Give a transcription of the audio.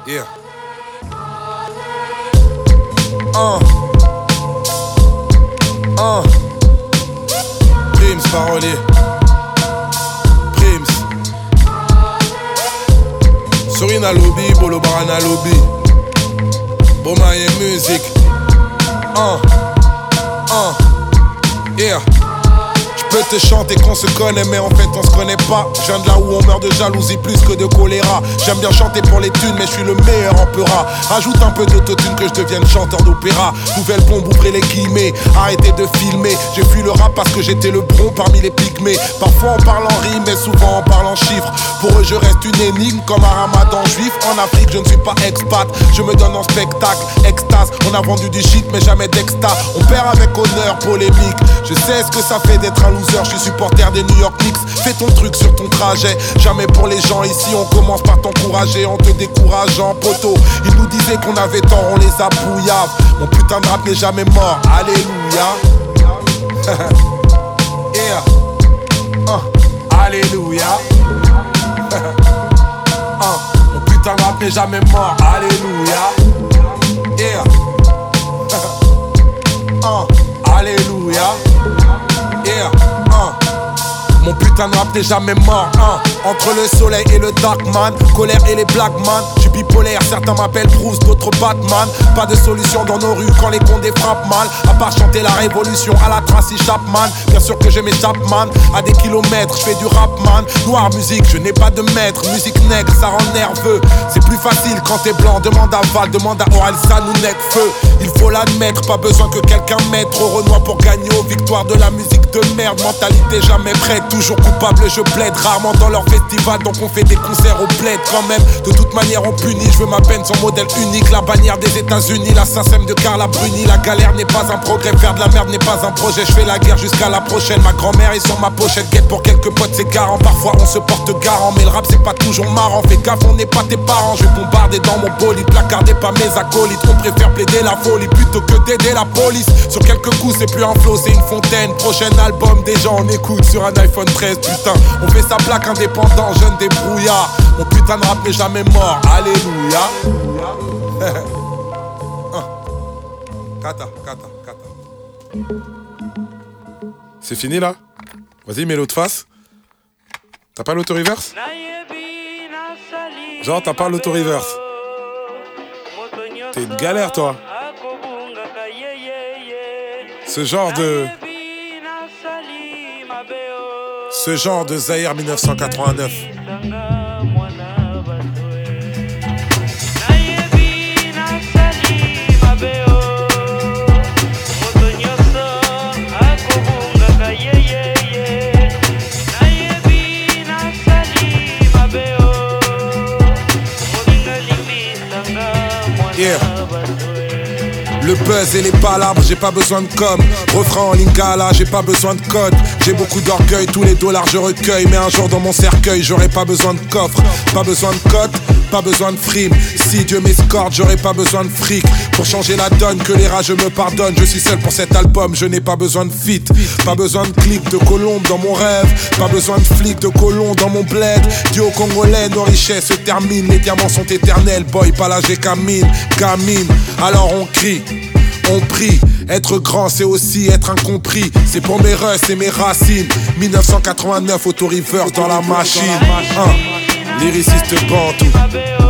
Yeah. Prims parolier. Prims. Sorina lobby, Bolo Barana lobby. Boma et musique. Yeah. J'peux te chanter qu'on se connaît mais en fait on se connaît pas. Je viens de là où on meurt de jalousie plus que de choléra. J'aime bien chanter pour les thunes mais je suis le meilleur en peura. Rajoute un peu d'autotune que je devienne chanteur d'opéra. Nouvelle bombe, ouvrez les guillemets, arrêtez de filmer. J'ai fui le rap parce que j'étais le bron parmi les pygmées. Parfois on parle en rime mais souvent on parle en chiffres. Pour eux je reste une énigme comme un ramadan juif. En Afrique je ne suis pas expat, je me donne en spectacle, extase. On a vendu du shit mais jamais d'exta. On perd avec honneur, polémique. Je sais ce que ça fait d'être un loser. Je suis supporter des New York Knicks. Fais ton truc sur ton trajet. Jamais pour les gens ici on commence par t'encourager en te décourageant poteau. Ils nous disaient qu'on avait tort, on les a bouillaves. Mon putain de rap n'est jamais mort, alléluia. Yeah. Alléluia. Mon putain de rap n'est jamais mort, alléluia. Yeah. Alléluia. Yeah. Mon putain de rap n'est jamais mort. Entre le soleil et le darkman, colère et les black man. Je suis bipolaire, certains m'appellent Bruce, d'autres Batman. Pas de solution dans nos rues quand les condés frappent mal. À part chanter la révolution à la Tracy Chapman. Bien sûr que j'ai mes Chapman. À des kilomètres, je fais du rap man. Noire musique, je n'ai pas de maître. Musique nègre, ça rend nerveux. C'est plus facile quand t'es blanc. Demande à Val, demande à Oral, ça nous net feu. Il faut l'admettre, pas besoin que quelqu'un mette. Trop Renoir pour gagner aux victoires de la musique de merde. Mentalité jamais prête, toujours coupable, je plaide. Rarement dans leur festival, donc on fait des concerts au bled quand même. De toute manière on punit, je veux ma peine, son modèle unique. La bannière des États-Unis, l'assassin de Carla Bruni. La galère n'est pas un progrès, faire de la merde n'est pas un projet. Je fais la guerre jusqu'à la prochaine. Ma grand-mère est sur ma pochette, guette pour quelques potes, c'est garant. Parfois on se porte garant, mais le rap c'est pas toujours marrant. Fais gaffe, on n'est pas tes parents. Je vais bombarder dans mon bolide, placarder pas mes acolytes. On préfère plaider la folie plutôt que d'aider la police. Sur quelques coups c'est plus un flow, c'est une fontaine. Prochain album, déjà on écoute sur un iPhone 13. Putain, on fait sa plaque indépendant, jeune débrouillard. Mon putain de rap n'est jamais mort, alléluia. Kata. C'est fini là? Vas-y, mets l'autre face. T'as pas l'auto-reverse? Genre, t'as pas l'auto-reverse. T'es une galère, toi. Ce genre de Zaïre 1989. Yeah. Le buzz et les palabres, j'ai pas besoin de com. Refrain en lingala, j'ai pas besoin de code. J'ai beaucoup d'orgueil, tous les dollars je recueille. Mais un jour dans mon cercueil, j'aurai pas besoin de coffre. Pas besoin de cote, pas besoin de frime. Si Dieu m'escorte, j'aurai pas besoin de fric. Pour changer la donne, que les rageux me pardonnent. Je suis seul pour cet album, je n'ai pas besoin de feat. Pas besoin de clics de colombe dans mon rêve. Pas besoin de flics de colons dans mon bled. Dieu aux Congolais, nos richesses se terminent. Les diamants sont éternels, boy, pas là j'ai gamine. Alors on crie, on prie. Être grand c'est aussi être incompris. C'est pour mes russes et mes racines. 1989, auto-reverse dans la machine. Lyriciste bantou.